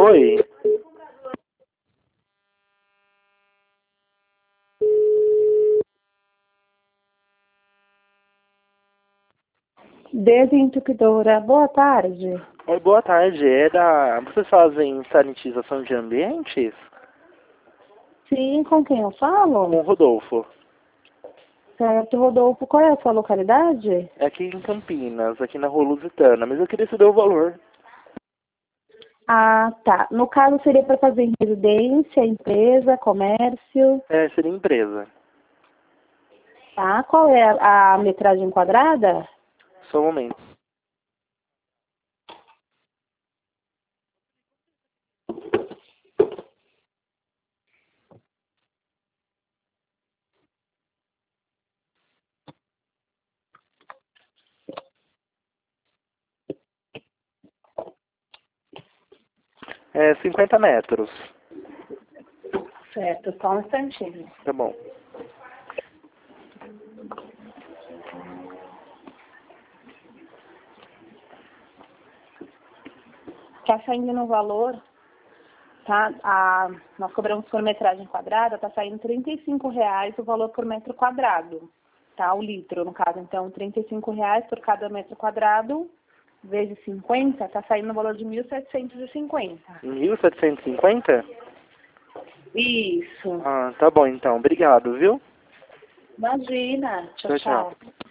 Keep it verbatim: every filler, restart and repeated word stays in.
Oi? Desentupidora, boa tarde. Oi, boa tarde. É da... Vocês fazem sanitização de ambientes? Sim, com quem eu falo? Com o Rodolfo. Certo, Rodolfo, qual é a sua localidade? É aqui em Campinas, aqui na Rua Lusitana, mas eu queria saber o valor. Ah, tá. No caso, seria para fazer em residência, empresa, comércio, É, seria empresa. tá? Qual é a, a metragem quadrada? Só um momento. É cinquenta metros. Certo, só um instantinho. Tá bom. Tá saindo no valor, tá? A, nós cobramos por metragem quadrada, tá saindo trinta e cinco reais o valor por metro quadrado, tá? O litro, no caso. Então, trinta e cinco reais por cada metro quadrado, vezes cinquenta, tá saindo no valor de mil setecentos e cinquenta. mil setecentos e cinquenta? Isso. Ah, tá bom então. Obrigado, viu? Imagina. Tchau, Tchau, tchau. tchau.